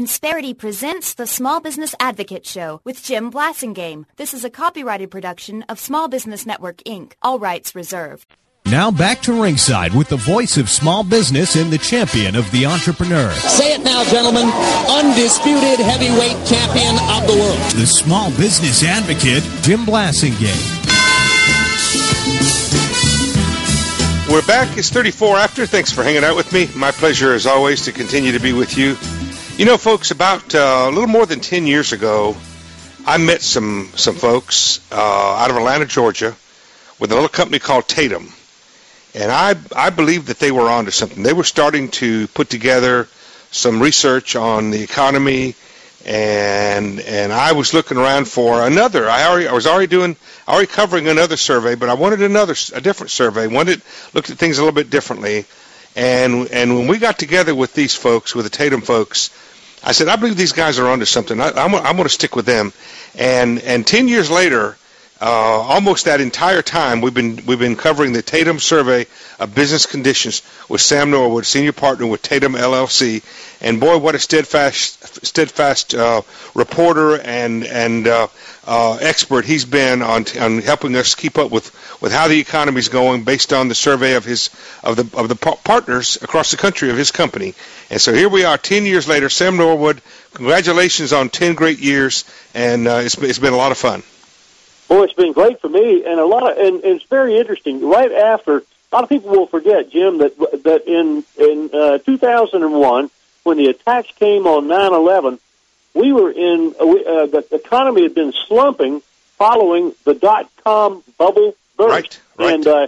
Insperity presents the Small Business Advocate Show with Jim Blasingame. This is a copyrighted production of Small Business Network, Inc., all rights reserved. Now back to ringside with the voice of small business and the champion of the entrepreneur. Say it now, gentlemen. Undisputed heavyweight champion of the world. The small business advocate, Jim Blasingame. We're back. It's 34 after. Thanks for hanging out with me. My pleasure, as always, to continue to be with you. You know, folks, about a little more than 10 years ago, I met some folks out of Atlanta, Georgia, with a little company called Tatum. And I believe that they were onto something. They were starting to put together some research on the economy, and I was looking around for another. I was already covering another survey, but I wanted a different survey. Looked at things a little bit differently. And when we got together with these folks, with the Tatum folks, I said, I believe these guys are onto something. I'm going to stick with them. And 10 years later, almost that entire time, we've been covering the Tatum survey of business conditions with Sam Norwood, senior partner with Tatum LLC. And boy, what a steadfast reporter and expert he's been on helping us keep up with how the economy's going based on the survey of the partners across the country of his company. And so here we are 10 years later. Sam Norwood, congratulations on 10 great years, and it's been a lot of fun. Boy, it's been great for me, and and it's very interesting. Right after, a lot of people will forget, Jim, that in 2001, when the attacks came on 9/11, we were the economy had been slumping following the .com bubble burst. Right. And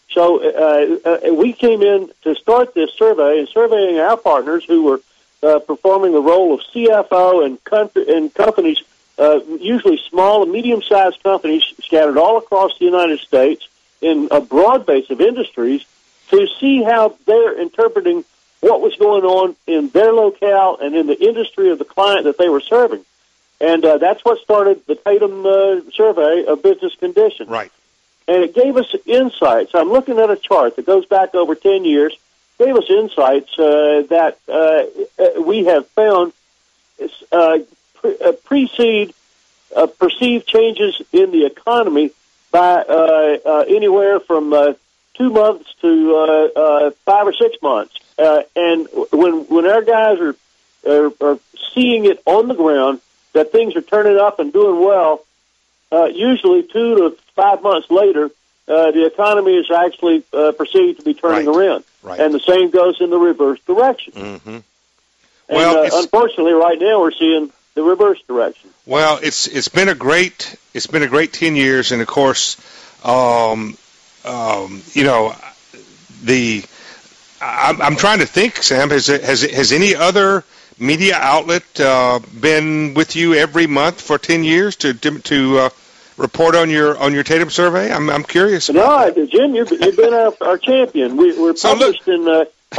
so we came in to start this survey and surveying our partners who were performing the role of CFO and companies. Usually small and medium-sized companies scattered all across the United States in a broad base of industries to see how they're interpreting what was going on in their locale and in the industry of the client that they were serving. And that's what started the Tatum survey of business conditions. Right. And it gave us insights. I'm looking at a chart that goes back over 10 years, gave us insights that we have found precede perceived changes in the economy by anywhere from 2 months to 5 or 6 months. And when our guys are seeing it on the ground that things are turning up and doing well, usually 2 to 5 months later, the economy is actually perceived to be turning around. Right. And the same goes in the reverse direction. Mm-hmm. And unfortunately, right now we're seeing the reverse direction. Well, it's been a great 10 years, and of course, I'm trying to think, Sam. Has any other media outlet been with you every month for 10 years to report on your Tatum survey? I'm curious. No, Jim, you've been our champion. We're published in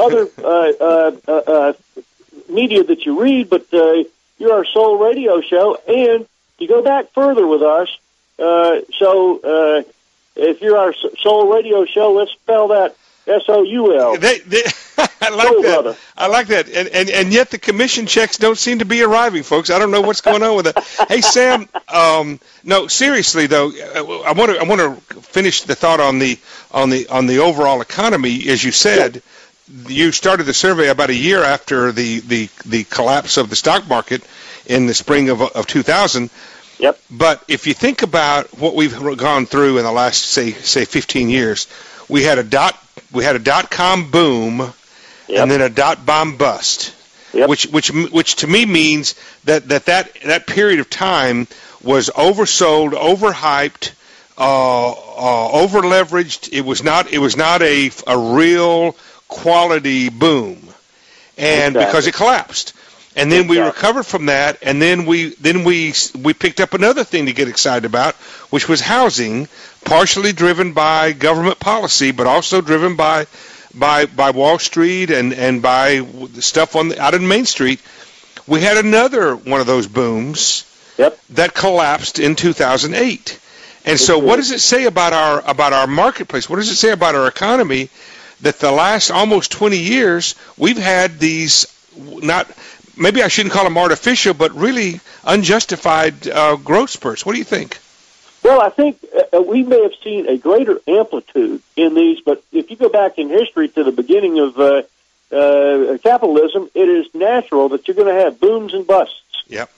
other media that you read, but you're our sole radio show, and you go back further with us. So if you're our sole radio show, let's spell that S-O-U-L. I like that. Brother. I like that. And yet the commission checks don't seem to be arriving, folks. I don't know what's going on with that. Hey, Sam. No, seriously though, I want to finish the thought on the overall economy. As you said, you started the survey about a year after the collapse of the stock market in the spring of 2000. Yep. But if you think about what we've gone through in the last say 15 years, we had a dot-com boom, and then a dot-bomb bust, which to me means that period of time was oversold, overhyped, over-leveraged. It was not a real quality boom, and because it collapsed. And then we recovered from that, and then we picked up another thing to get excited about, which was housing, partially driven by government policy, but also driven by Wall Street and by stuff out on Main Street. We had another one of those booms that collapsed in 2008. And so, what does it say about our marketplace? What does it say about our economy that the last almost 20 years we've had these not maybe I shouldn't call them artificial, but really unjustified growth spurts. What do you think? Well, I think we may have seen a greater amplitude in these, but if you go back in history to the beginning of capitalism, it is natural that you're going to have booms and busts. Yep.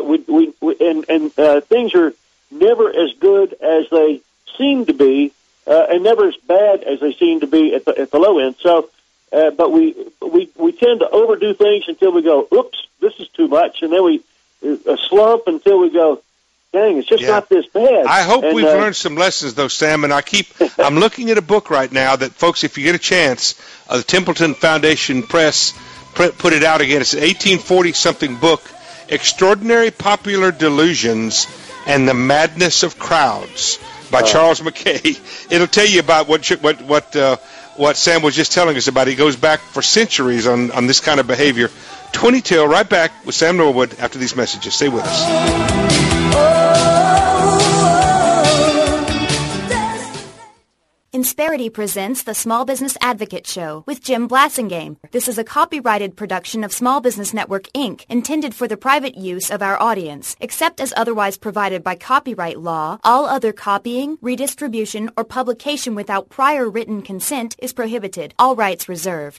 Things are never as good as they seem to be, and never as bad as they seem to be at the low end. So, but we tend to overdo things until we go, oops, this is too much, and then we slump until we go, dang, it's just not this bad. I hope we've learned some lessons, though, Sam, and I'm looking at a book right now that, folks, if you get a chance, the Templeton Foundation Press put it out again. It's an 1840-something book, Extraordinary Popular Delusions and the Madness of Crowds by Charles Mackay. It'll tell you about what Sam was just telling us about. It goes back for centuries on this kind of behavior. 20 till, right back with Sam Norwood after these messages. Stay with us. Insperity presents the Small Business Advocate Show with Jim Blasingame. This is a copyrighted production of Small Business Network, Inc., intended for the private use of our audience. Except as otherwise provided by copyright law, all other copying, redistribution, or publication without prior written consent is prohibited. All rights reserved.